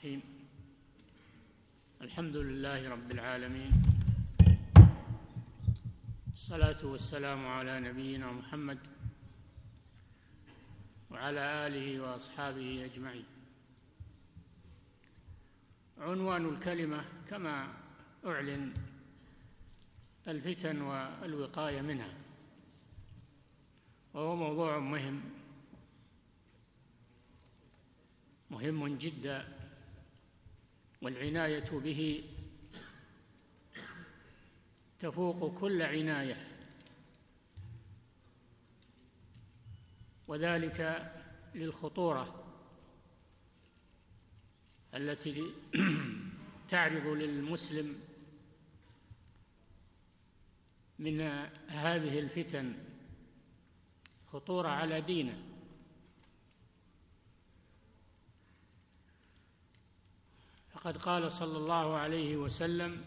الرحيم. الحمد لله رب العالمين، الصلاة والسلام على نبينا محمد وعلى آله وأصحابه أجمعين. عنوان الكلمة كما أعلن الفتن والوقاية منها، وهو موضوع مهم جدا، والعناية به تفوق كل عناية، وذلك للخطورة التي تعرض للمسلم من هذه الفتن، خطورة على دينه. فقد قال صلى الله عليه وسلم: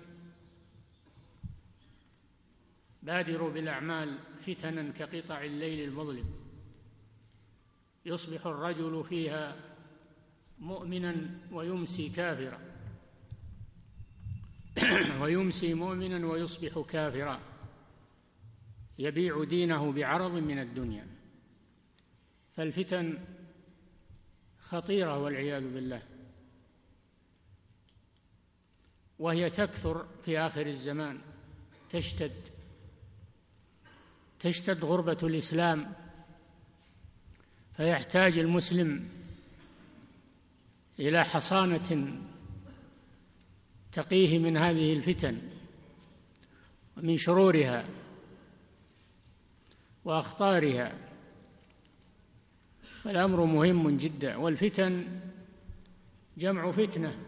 بادروا بالأعمال فتنا كقطع الليل المظلم، يصبح الرجل فيها مؤمنا ويمسي كافرا، ويمسي مؤمنا ويصبح كافرا، يبيع دينه بعرض من الدنيا. فالفتن خطيرة والعياذ بالله، وهي تكثر في آخر الزمان، تشتد غربة الإسلام، فيحتاج المسلم إلى حصانة تقيه من هذه الفتن ومن شرورها وأخطارها. فالأمر مهم جدا. والفتن جمع فتنة،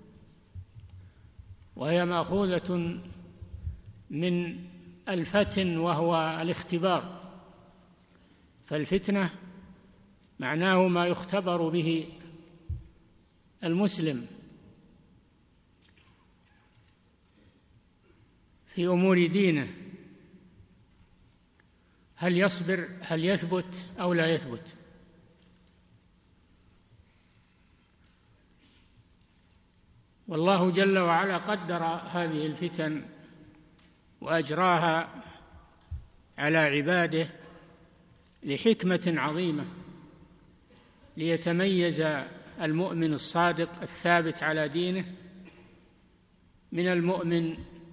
وهي مأخوذة من الفتن، وهو الاختبار. فالفتنة معناه ما يختبر به المسلم في أمور دينه، هل يصبر، هل يثبت أو لا يثبت. والله جل وعلا قدر هذه الفتن وأجراها على عباده لحكمة عظيمة، ليتميز المؤمن الصادق الثابت على دينه من المؤمن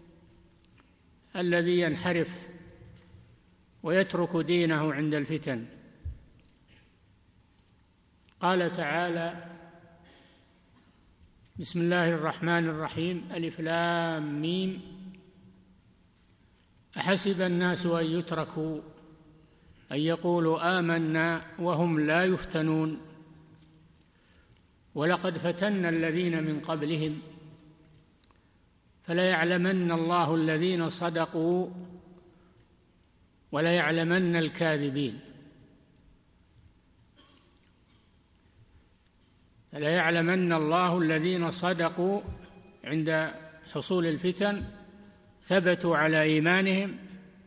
الذي ينحرف ويترك دينه عند الفتن. قال تعالى: بسم الله الرحمن الرحيم، ألف لام ميم، أحسب الناس أن يتركوا أن يقولوا آمنا وهم لا يفتنون، ولقد فتنا الذين من قبلهم فليعلمن الله الذين صدقوا وليعلمن الكاذبين. فليعلمن الله الذين صدقوا عند حصول الفتن، ثبتوا على إيمانهم،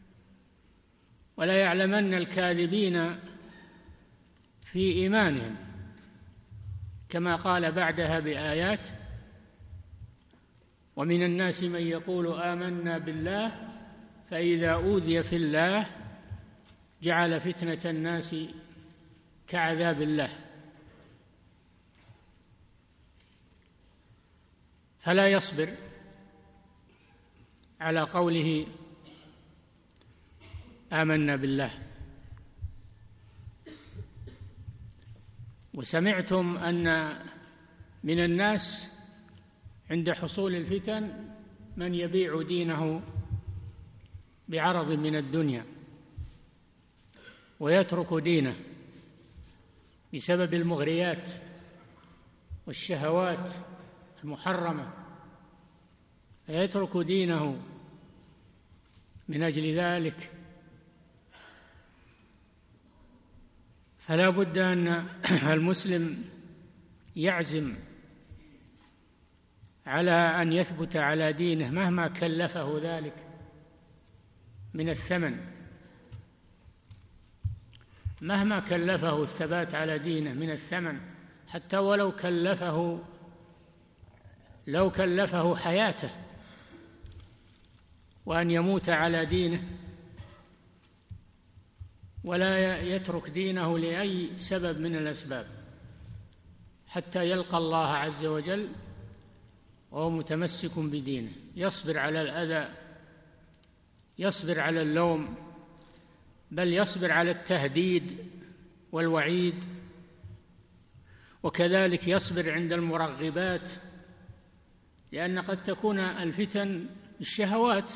وليعلمن الكاذبين في إيمانهم، كما قال بعدها بآيات: ومن الناس من يقول آمنا بالله فإذا أوذي في الله جعل فتنة الناس كعذاب الله. فلا يصبر على قوله آمنا بالله. وسمعتم أن من الناس عند حصول الفتن من يبيع دينه بعرض من الدنيا ويترك دينه بسبب المغريات والشهوات المحرمة، فيترك دينه من أجل ذلك. فلا بد أن المسلم يعزم على أن يثبت على دينه مهما كلفه ذلك من الثمن، مهما كلفه الثبات على دينه من الثمن، حتى ولو كلفه لو كلفه حياته وأن يموت على دينه ولا يترك دينه لأي سبب من الأسباب حتى يلقى الله عز وجل وهو متمسك بدينه، يصبر على الأذى، يصبر على اللوم، بل يصبر على التهديد والوعيد، وكذلك يصبر عند المرغبات، لأن قد تكون الفتن الشهوات،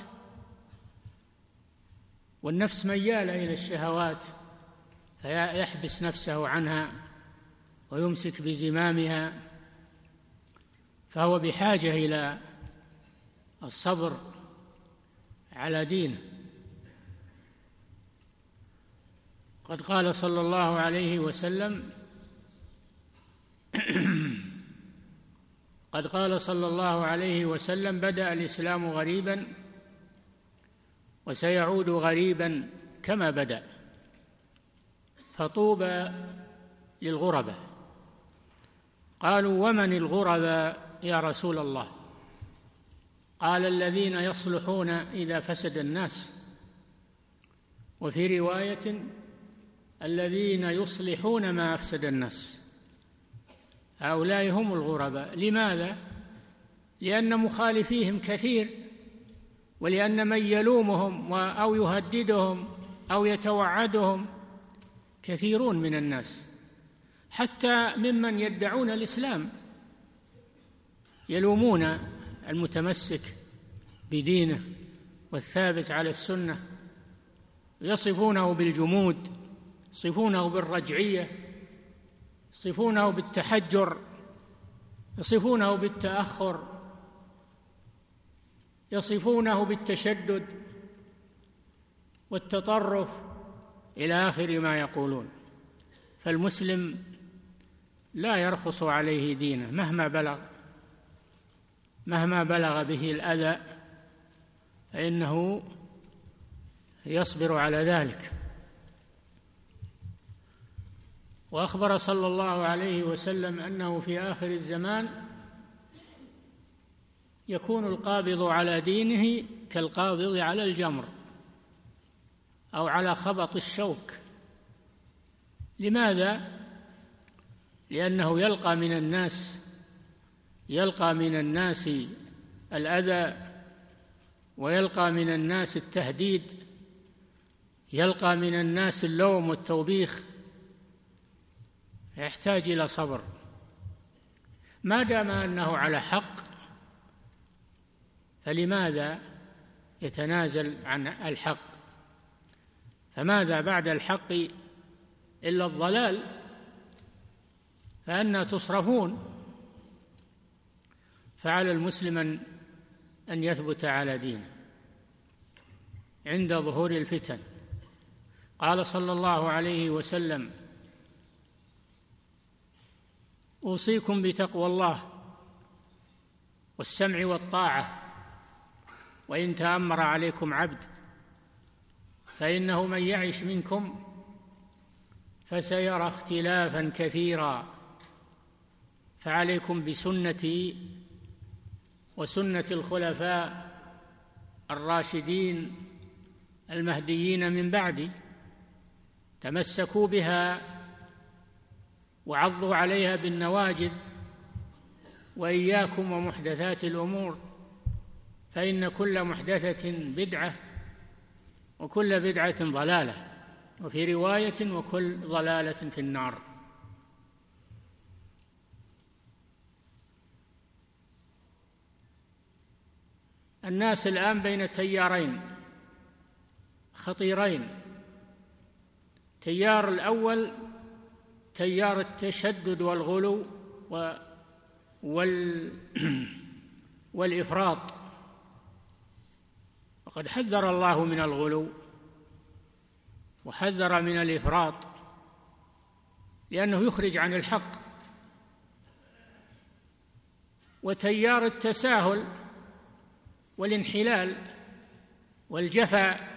والنفس ميالة إلى الشهوات، فيحبس نفسه عنها ويمسك بزمامها، فهو بحاجة إلى الصبر على دينه. قد قال صلى الله عليه وسلم قد قال صلى الله عليه وسلم: بدأ الإسلام غريبا وسيعود غريبا كما بدأ، فطوبى للغرباء. قالوا: ومن الغرباء يا رسول الله؟ قال: الذين يصلحون إذا فسد الناس، وفي رواية: الذين يصلحون ما أفسد الناس. هؤلاء هم الغرباء. لماذا؟ لأن مخالفيهم كثير، ولأن من يلومهم أو يهددهم أو يتوعدهم كثيرون من الناس، حتى ممن يدعون الإسلام يلومون المتمسك بدينه والثابت على السنة، يصفونه بالجمود، يصفونه بالرجعية، يصفونه بالتحجر، يصفونه بالتأخر، يصفونه بالتشدد والتطرف إلى آخر ما يقولون. فالمسلم لا يرخص عليه دينه مهما بلغ به الأذى، فإنه يصبر على ذلك. وأخبر صلى الله عليه وسلم أنه في آخر الزمان يكون القابض على دينه كالقابض على الجمر أو على خبط الشوك. لماذا؟ لأنه يلقى من الناس الأذى، ويلقى من الناس التهديد، يلقى من الناس اللوم والتوبيخ، يحتاج إلى صبر. ما دام أنه على حق فلماذا يتنازل عن الحق؟ فماذا بعد الحق إلا الضلال؟ فأنى تصرفون؟ فعلى المسلم أن يثبت على دينه عند ظهور الفتن. قال صلى الله عليه وسلم: أوصيكم بتقوى الله والسمع والطاعة وإن تأمر عليكم عبد، فإنه من يعش منكم فسيرى اختلافا كثيرا، فعليكم بسنتي وسنة الخلفاء الراشدين المهديين من بعدي، تمسكوا بها وعضوا عليها بالنواجذ، وإياكم ومحدثات الأمور، فإن كل محدثة بدعة وكل بدعة ضلالة، وفي رواية: وكل ضلالة في النار. الناس الآن بين تيارين خطيرين: التيار الأول تيار التشدد والغلو والإفراط، وقد حذر الله من الغلو وحذر من الإفراط، لأنه يخرج عن الحق. وتيار التساهل والانحلال والجفاء،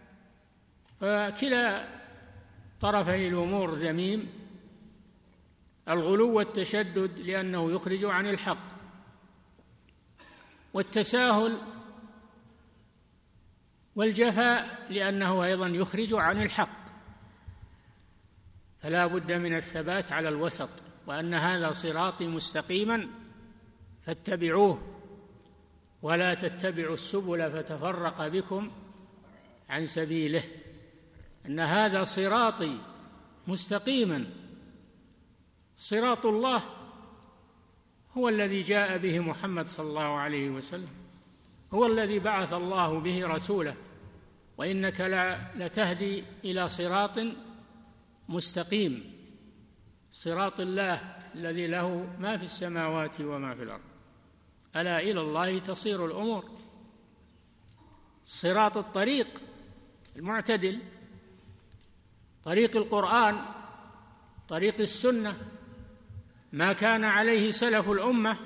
فكلا طرفي الأمور ذميم: الغلو والتشدد لأنه يخرج عن الحق، والتساهل والجفاء، لأنه أيضا يخرج عن الحق. فلا بد من الثبات على الوسط، وأن هذا صراطي مستقيما فاتبعوه ولا تتبعوا السبل فتفرق بكم عن سبيله، أن هذا صراطي مستقيما. صراط الله هو الذي جاء به محمد صلى الله عليه وسلم، هو الذي بعث الله به رسوله، وإنك لتهدي إلى صراط مستقيم، صراط الله الذي له ما في السماوات وما في الأرض، ألا إلى الله تصير الأمور. صراط الطريق المعتدل، طريق القرآن، طريق السنة، ما كان عليه سلف الأمة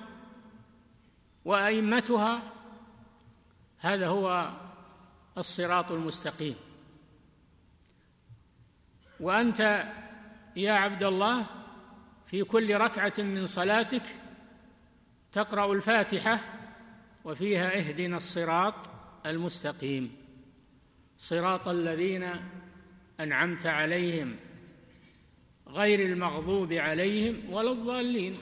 وأئمتها، هذا هو الصراط المستقيم. وأنت يا عبد الله في كل ركعة من صلاتك تقرأ الفاتحة وفيها اهدنا الصراط المستقيم، صراط الذين أنعمت عليهم غير المغضوب عليهم ولا الضالين.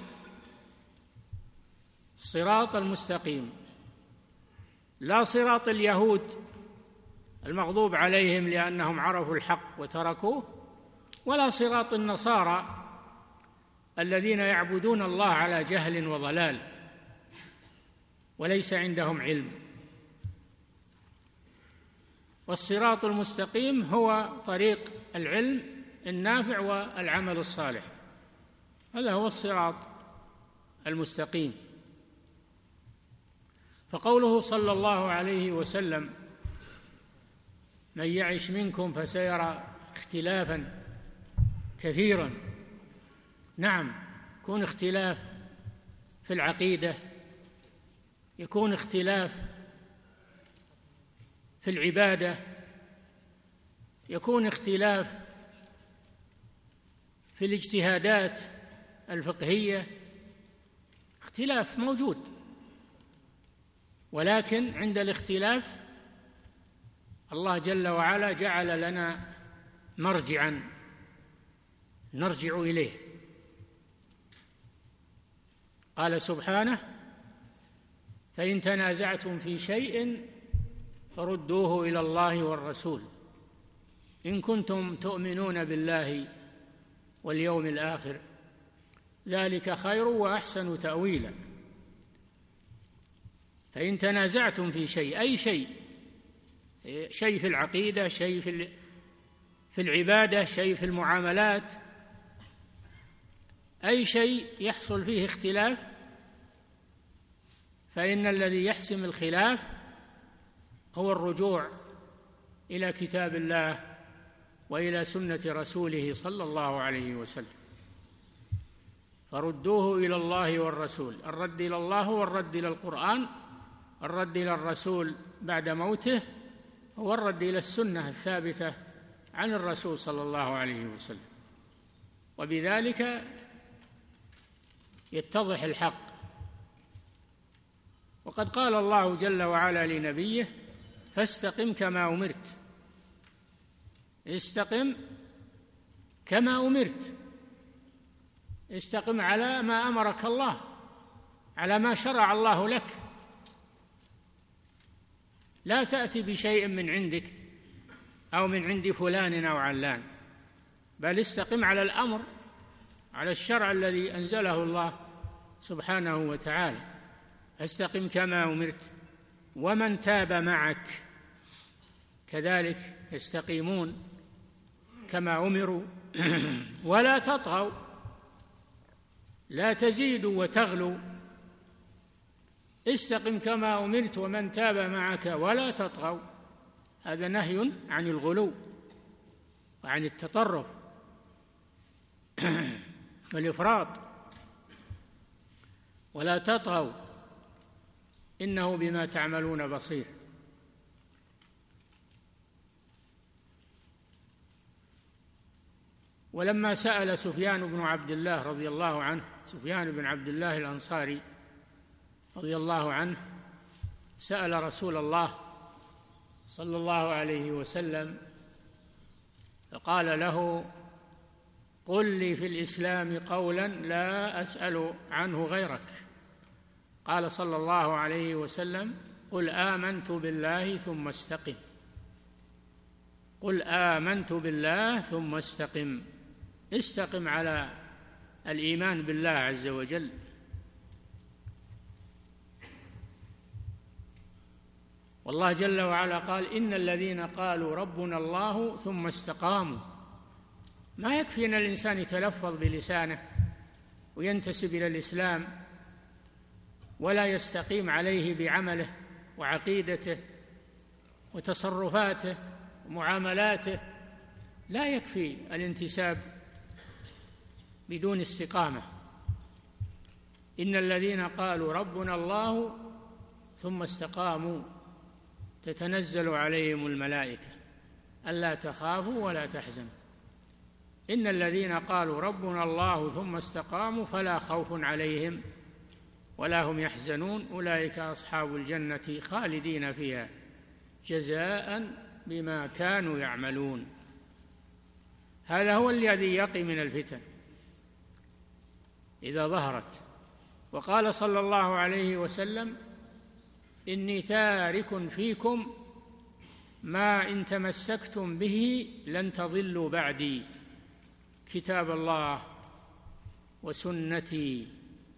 الصراط المستقيم، لا صراط اليهود المغضوب عليهم لأنهم عرفوا الحق وتركوه، ولا صراط النصارى الذين يعبدون الله على جهل وضلال وليس عندهم علم. والصراط المستقيم هو طريق العلم النافع والعمل الصالح، هذا هو الصراط المستقيم. فقوله صلى الله عليه وسلم من يعش منكم فسيرى اختلافا كثيرا، نعم، يكون اختلاف في العقيدة، يكون اختلاف في العبادة، يكون اختلاف في الاجتهادات الفقهية، اختلاف موجود، ولكن عند الاختلاف الله جل وعلا جعل لنا مرجعا نرجع إليه. قال سبحانه فإن تنازعتم في شيء فردوه إلى الله والرسول إن كنتم تؤمنون بالله واليوم الآخر ذلك خير وأحسن تأويلا. فإن تنازعتم في شيء، أي شيء، شيء في العقيدة، شيء في العبادة، شيء في المعاملات، أي شيء يحصل فيه اختلاف، فإن الذي يحسم الخلاف هو الرجوع إلى كتاب الله وإلى سنة رسوله صلى الله عليه وسلم. فردوه إلى الله والرسول، الرد إلى الله والرد إلى القرآن، الرد إلى الرسول بعد موته هو الرد إلى السنة الثابتة عن الرسول صلى الله عليه وسلم، وبذلك يتضح الحق. وقد قال الله جل وعلا لنبيه فاستقم كما أمرت، استقم كما أمرت، استقم على ما أمرك الله، على ما شرع الله لك، لا تأتي بشيء من عندك أو من عند فلان أو علان، بل استقم على الأمر، على الشرع الذي أنزله الله سبحانه وتعالى. استقم كما أمرت ومن تاب معك كذلك يستقيمون كما أمروا ولا تطغوا، لا تزيدوا وتغلوا، استقم كما أمرت ومن تاب معك ولا تطغوا، هذا نهي عن الغلو وعن التطرف والإفراط. ولا تطغوا إنه بما تعملون بصير. ولما سأل سفيان بن عبد الله رضي الله عنه، سفيان بن عبد الله الأنصاري رضي الله عنه، سأل رسول الله صلى الله عليه وسلم فقال له: قل لي في الإسلام قولا لا أسأل عنه غيرك. قال صلى الله عليه وسلم: قل آمنت بالله ثم استقم. قل آمنت بالله ثم استقم. استقم على الإيمان بالله عز وجل. والله جل وعلا قال: إن الذين قالوا ربنا الله ثم استقاموا. ما يكفي أن الإنسان يتلفظ بلسانه وينتسب إلى الإسلام ولا يستقيم عليه بعمله وعقيدته وتصرفاته ومعاملاته. لا يكفي الانتساب بدون استقامة. إن الذين قالوا ربنا الله ثم استقاموا تتنزل عليهم الملائكة ألا تخافوا ولا تحزنوا. إن الذين قالوا ربنا الله ثم استقاموا فلا خوف عليهم ولا هم يحزنون أولئك أصحاب الجنة خالدين فيها جزاء بما كانوا يعملون. هذا هو الذي يقي من الفتن إذا ظهرت. وقال صلى الله عليه وسلم: إني تارك فيكم ما إن تمسكتم به لن تضلوا بعدي، كتاب الله وسنتي.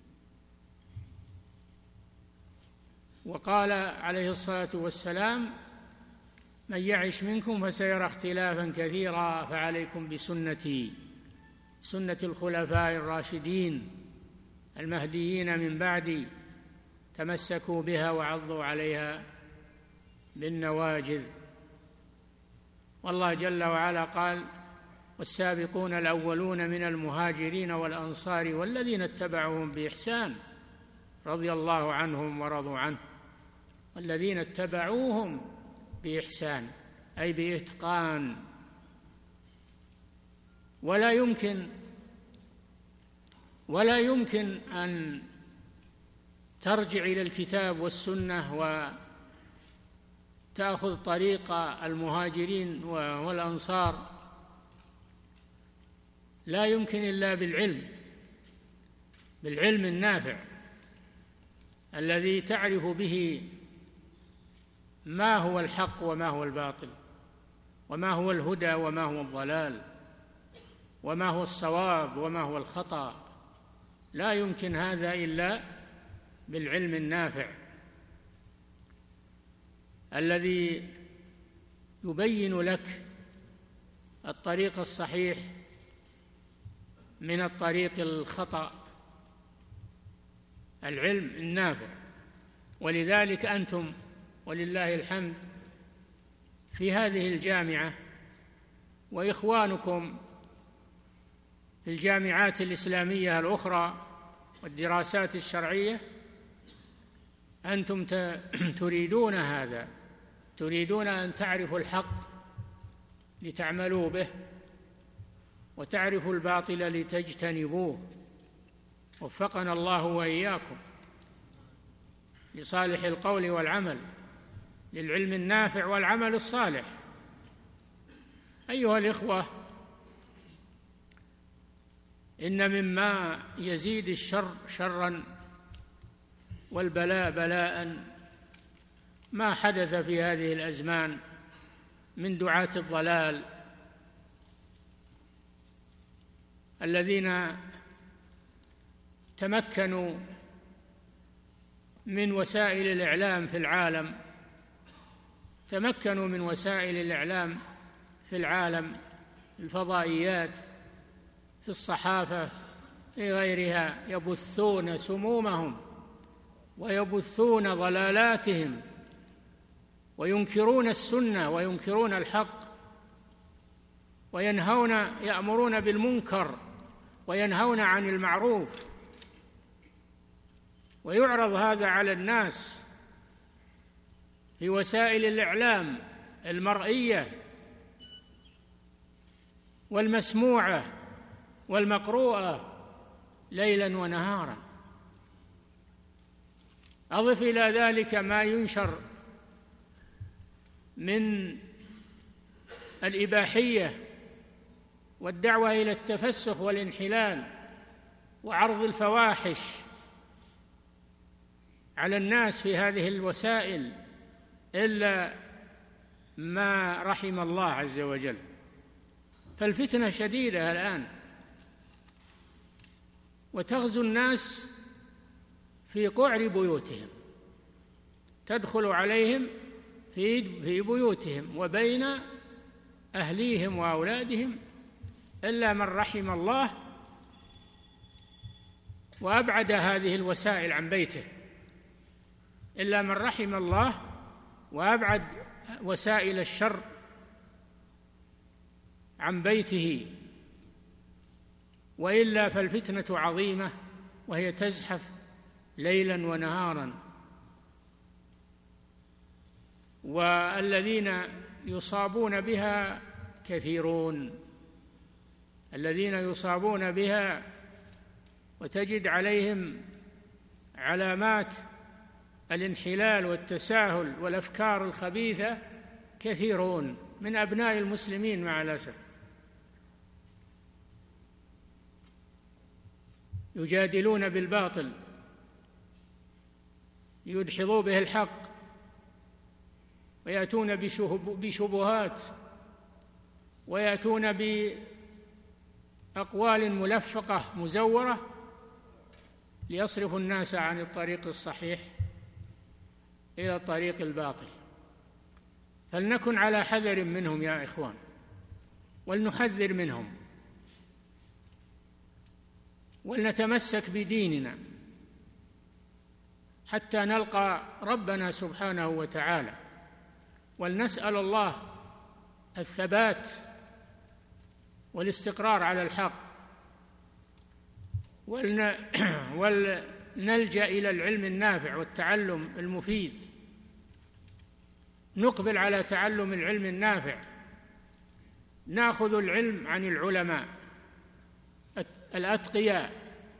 وقال عليه الصلاة والسلام: من يعش منكم فسيرى اختلافا كثيرا فعليكم بسنتي سنة الخلفاء الراشدين المهديين من بعدي تمسكوا بها وعضوا عليها بالنواجذ. والله جل وعلا قال: والسابقون الأولون من المهاجرين والأنصار والذين اتبعوهم بإحسان رضي الله عنهم ورضوا عنه. والذين اتبعوهم بإحسان أي بإتقان. ولا يمكن أن ترجع إلى الكتاب والسنة وتأخذ طريق المهاجرين والأنصار، لا يمكن إلا بالعلم النافع الذي تعرف به ما هو الحق وما هو الباطل، وما هو الهدى وما هو الضلال، وما هو الصواب وما هو الخطأ. لا يمكن هذا إلا بالعلم النافع الذي يبين لك الطريق الصحيح من الطريق الخطأ، العلم النافع. ولذلك أنتم ولله الحمد في هذه الجامعة وإخوانكم في الجامعات الإسلامية الأخرى والدراسات الشرعية، أنتم تريدون هذا، تريدون أن تعرفوا الحق لتعملوا به وتعرفوا الباطل لتجتنبوه. وفقنا الله وإياكم لصالح القول والعمل، للعلم النافع والعمل الصالح. أيها الإخوة، إن مما يزيد الشر شرا والبلاء بلاء ما حدث في هذه الأزمان من دعاة الضلال الذين تمكنوا من وسائل الإعلام في العالم، تمكنوا من وسائل الإعلام في العالم، الفضائيات، في الصحافة، في غيرها، يبثون سمومهم ويبثون ضلالاتهم وينكرون السنة وينكرون الحق يأمرون بالمنكر وينهون عن المعروف، ويعرض هذا على الناس في وسائل الإعلام المرئية والمسموعة والمقروءة ليلا ونهارا. أضف إلى ذلك ما ينشر من الإباحية والدعوة إلى التفسخ والانحلال وعرض الفواحش على الناس في هذه الوسائل إلا ما رحم الله عز وجل. فالفتنة شديدة الآن، وتغزو الناس في قعر بيوتهم، تدخل عليهم في بيوتهم وبين أهليهم وأولادهم إلا من رحم الله وأبعد هذه الوسائل عن بيته، إلا من رحم الله وأبعد وسائل الشر عن بيته، وإلا فالفتنة عظيمة وهي تزحف ليلا ونهارا. والذين يصابون بها كثيرون، الذين يصابون بها وتجد عليهم علامات الانحلال والتساهل والأفكار الخبيثة كثيرون من أبناء المسلمين مع الأسف، يجادلون بالباطل ليدحضوا به الحق، ويأتون بشبهات، ويأتون بأقوال ملفقة مزورة ليصرفوا الناس عن الطريق الصحيح إلى الطريق الباطل. فلنكن على حذر منهم يا إخوان، ولنحذر منهم، ولنتمسك بديننا حتى نلقى ربنا سبحانه وتعالى، ولنسأل الله الثبات والاستقرار على الحق، ولنلجأ إلى العلم النافع والتعلم المفيد، نقبل على تعلم العلم النافع، نأخذ العلم عن العلماء الأتقياء،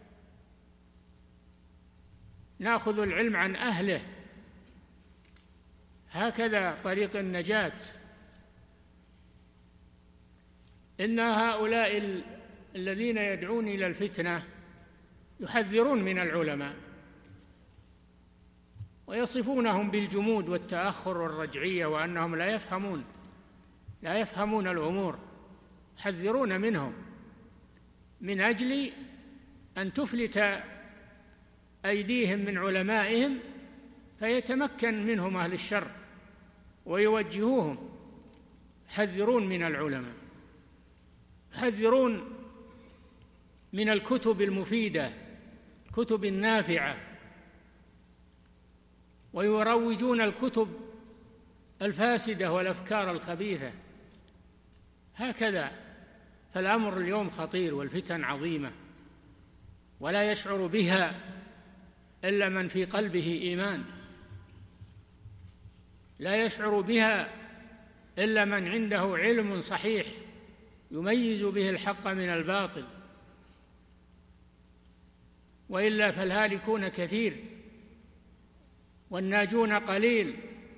نأخذ العلم عن أهله، هكذا طريق النجاة. إن هؤلاء الذين يدعون إلى الفتنة يحذرون من العلماء ويصفونهم بالجمود والتأخر والرجعية، وأنهم لا يفهمون الأمور، يحذرون منهم من أجل أن تفلت أيديهم من علمائهم فيتمكن منهم أهل الشر ويوجهوهم. يحذرون من العلماء، يحذرون من الكتب المفيدة، الكتب النافعة، ويروجون الكتب الفاسدة والأفكار الخبيثة، هكذا. فالأمر اليوم خطير والفتن عظيمة، ولا يشعر بها إلا من في قلبه إيمان، لا يشعر بها إلا من عنده علم صحيح يميز به الحق من الباطل، وإلا فالهالكون كثير والناجون قليل.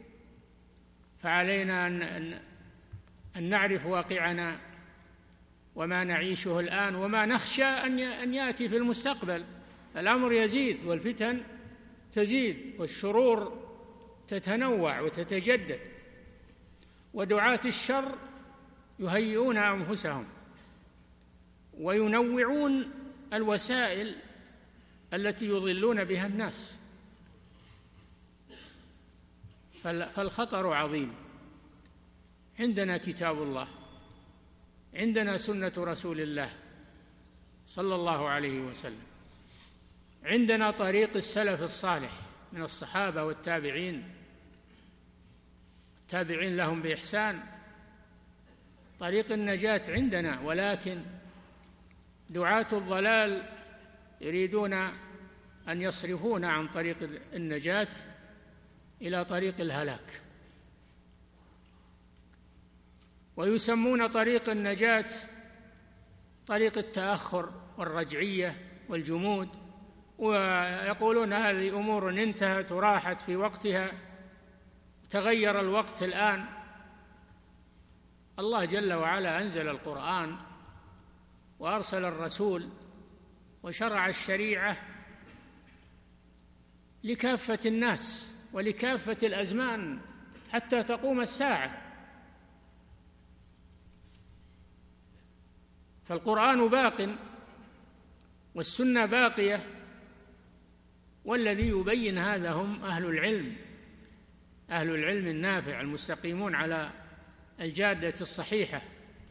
فعلينا أن نعرف واقعنا وما نعيشه الآن وما نخشى أن يأتي في المستقبل. الأمر يزيد والفتن تزيد والشرور تتنوع وتتجدد، ودعاة الشر يهيئون أنفسهم وينوعون الوسائل التي يضلون بها الناس. فالخطر عظيم. عندنا كتاب الله، عندنا سنة رسول الله صلى الله عليه وسلم، عندنا طريق السلف الصالح من الصحابة والتابعين لهم بإحسان، طريق النجاة عندنا. ولكن دعاة الضلال يريدون أن يصرفون عن طريق النجاة إلى طريق الهلاك، ويسمون طريق النجاة طريق التأخر والرجعية والجمود ويقولون هذه أمور انتهت وراحت في وقتها، تغير الوقت الآن. الله جل وعلا أنزل القرآن وأرسل الرسول وشرع الشريعة لكافة الناس ولكافة الأزمان حتى تقوم الساعة. فالقرآن باق والسنة باقية، والذي يبين هذا هم أهل العلم، أهل العلم النافع المستقيمون على الجادة الصحيحة.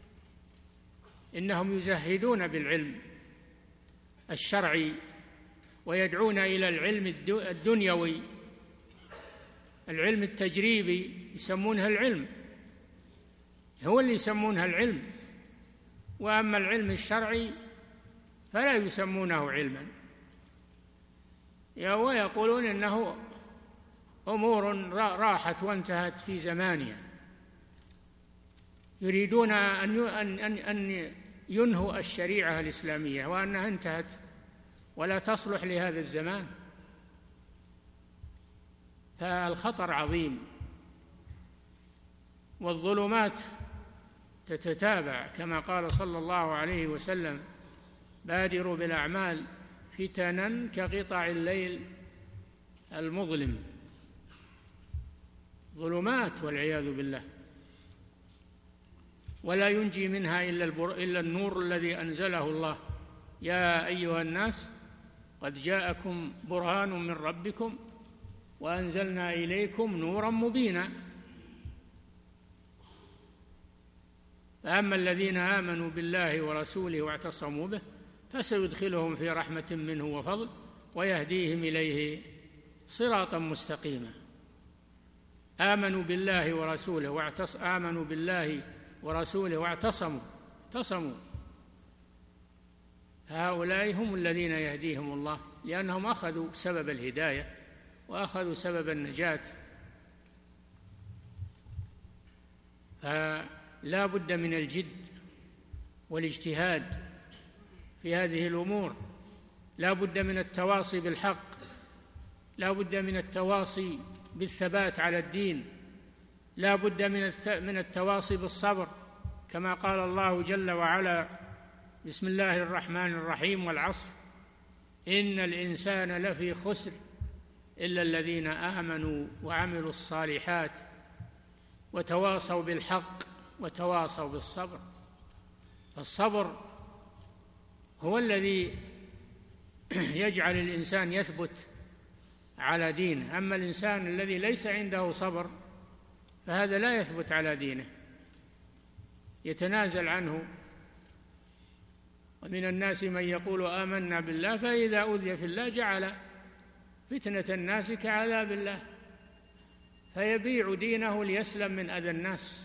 إنهم يزهدون بالعلم الشرعي ويدعون إلى العلم الدنيوي، العلم التجريبي يسمونها العلم، هو اللي يسمونها العلم. وأما العلم الشرعي فلا يسمونه علما، ويقولون إنه أمور راحت وانتهت في زمانها، يريدون أن ينهوا الشريعة الإسلامية وأنها انتهت ولا تصلح لهذا الزمان. فالخطر عظيم، والظلمات تتتابع كما قال صلى الله عليه وسلم: بادروا بالأعمال فتنا كقطع الليل المظلم. ظلمات والعياذ بالله، ولا ينجي منها إلا النور الذي أنزله الله. يا أيها الناس قد جاءكم برهان من ربكم وأنزلنا إليكم نورا مبينا. فأما الذين آمنوا بالله ورسوله واعتصموا به فسيدخلهم في رحمة منه وفضل ويهديهم إليه صراطا مستقيما. آمنوا بالله ورسوله واعتصموا، هؤلاء هم الذين يهديهم الله، لأنهم أخذوا سبب الهداية وأخذوا سبب النجاة. فلا بد من الجد والاجتهاد في هذه الأمور، لا بد من التواصي بالحق، لا بد من التواصي بالثبات على الدين، لا بد من التواصي بالصبر، كما قال الله جل وعلا: بسم الله الرحمن الرحيم: والعصر إن الإنسان لفي خسر إلا الذين آمنوا وعملوا الصالحات وتواصوا بالحق وتواصوا بالصبر. فالصبر هو الذي يجعل الإنسان يثبت على دينه. أما الإنسان الذي ليس عنده صبر فهذا لا يثبت على دينه، يتنازل عنه. ومن الناس من يقول آمنا بالله فإذا أوذي في الله جعل فتنة الناس كعذاب الله، فيبيع دينه ليسلم من أذى الناس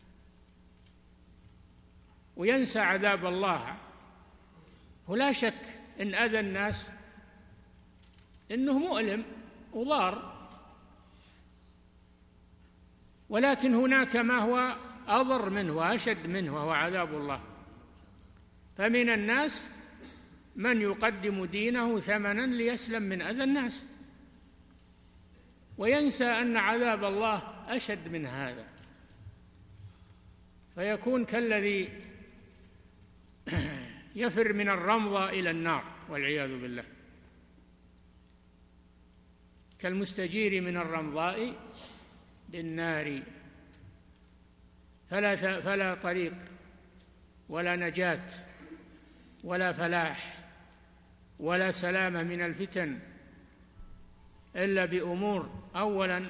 وينسى عذاب الله. ولا شك إن أذى الناس إنه مؤلم وضار، ولكن هناك ما هو أضر منه وأشد منه وهو عذاب الله. فمن الناس من يقدم دينه ثمنا ليسلم من أذى الناس وينسى أن عذاب الله أشد من هذا، فيكون كالذي يفر من الرمضة إلى النار والعياذ بالله، كالمستجير من الرمضاء بالنار. فلا طريق ولا نجاة ولا فلاح ولا سلامة من الفتن إلا بأمور: أولا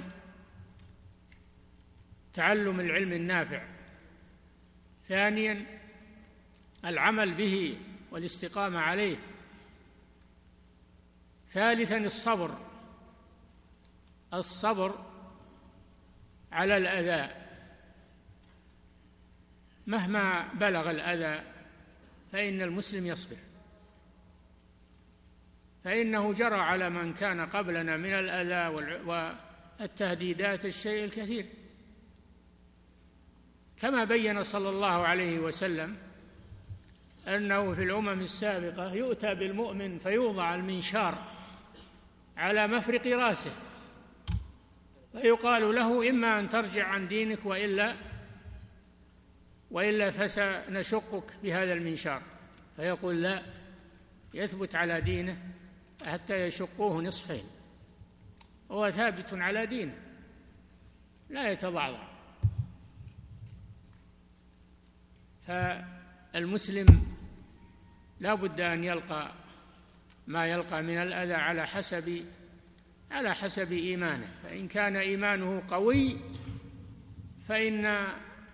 تعلم العلم النافع، ثانيا العمل به والاستقامة عليه، ثالثا الصبر على الأذى مهما بلغ الأذى، فإن المسلم يصبر، فإنه جرى على من كان قبلنا من الأذى والتهديدات الشيء الكثير، كما بين صلى الله عليه وسلم أنه في الأمم السابقة يؤتى بالمؤمن فيوضع المنشار على مفرق راسه، فيقال له إما أن ترجع عن دينك وإلا فسنشقك بهذا المنشار، فيقول لا، يثبت على دينه حتى يشقوه نصفين، هو ثابت على دينه لا يتضعضع. فالمسلم لا بد أن يلقى ما يلقى من الأذى على حسب إيمانه، فإن كان إيمانه قوي فإن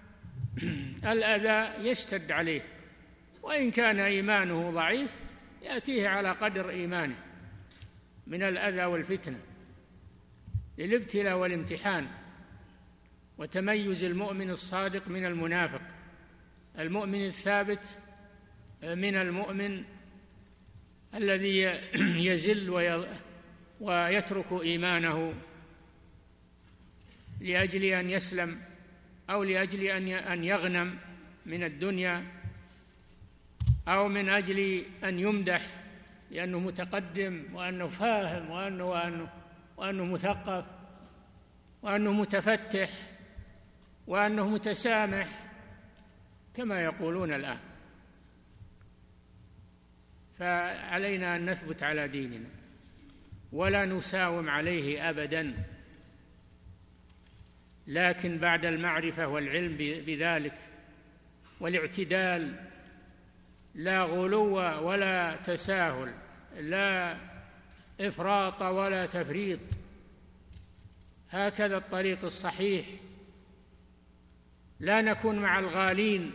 الأذى يشتد عليه، وإن كان إيمانه ضعيف يأتيه على قدر إيمانه من الأذى والفتنة للابتلاء والامتحان وتميز المؤمن الصادق من المنافق، المؤمن الثابت من المؤمن الذي يزل ويترك إيمانه لأجل أن يسلم أو لأجل أن يغنم من الدنيا أو من أجل أن يمدح لأنه متقدم وأنه فاهم وأنه مثقف وأنه متفتح وأنه متسامح كما يقولون الآن. فعلينا أن نثبت على ديننا ولا نساوم عليه أبدا، لكن بعد المعرفة والعلم بذلك والاعتدال، لا غلو ولا تساهل، لا إفراط ولا تفريط، هكذا الطريق الصحيح. لا نكون مع الغالين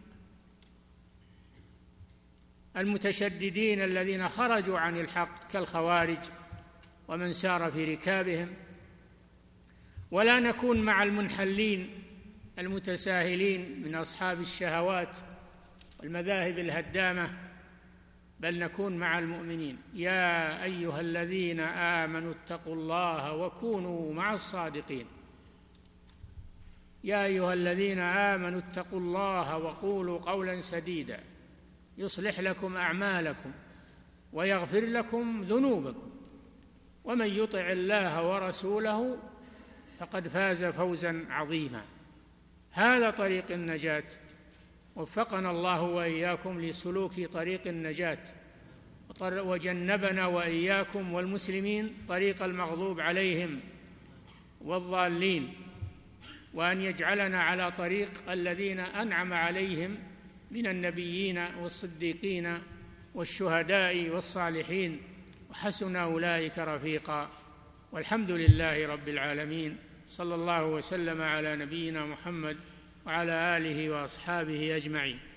المتشددين الذين خرجوا عن الحق كالخوارج ومن سار في ركابهم، ولا نكون مع المنحلين المتساهلين من أصحاب الشهوات والمذاهب الهدامة، بل نكون مع المؤمنين. يا أيها الذين آمنوا اتقوا الله وكونوا مع الصادقين. يا أيها الذين آمنوا اتقوا الله وقولوا قولا سديدا يصلح لكم أعمالكم ويغفر لكم ذنوبكم ومن يطع الله ورسوله فقد فاز فوزا عظيما. هذا طريق النجاة، وفقنا الله وإياكم لسلوك طريق النجاة، وجنبنا وإياكم والمسلمين طريق المغضوب عليهم والضالين، وأن يجعلنا على طريق الذين أنعم عليهم من النبيين والصديقين والشهداء والصالحين، وحسن أولئك رفيقا. والحمد لله رب العالمين، صلى الله وسلم على نبينا محمد وعلى آله وأصحابه أجمعين.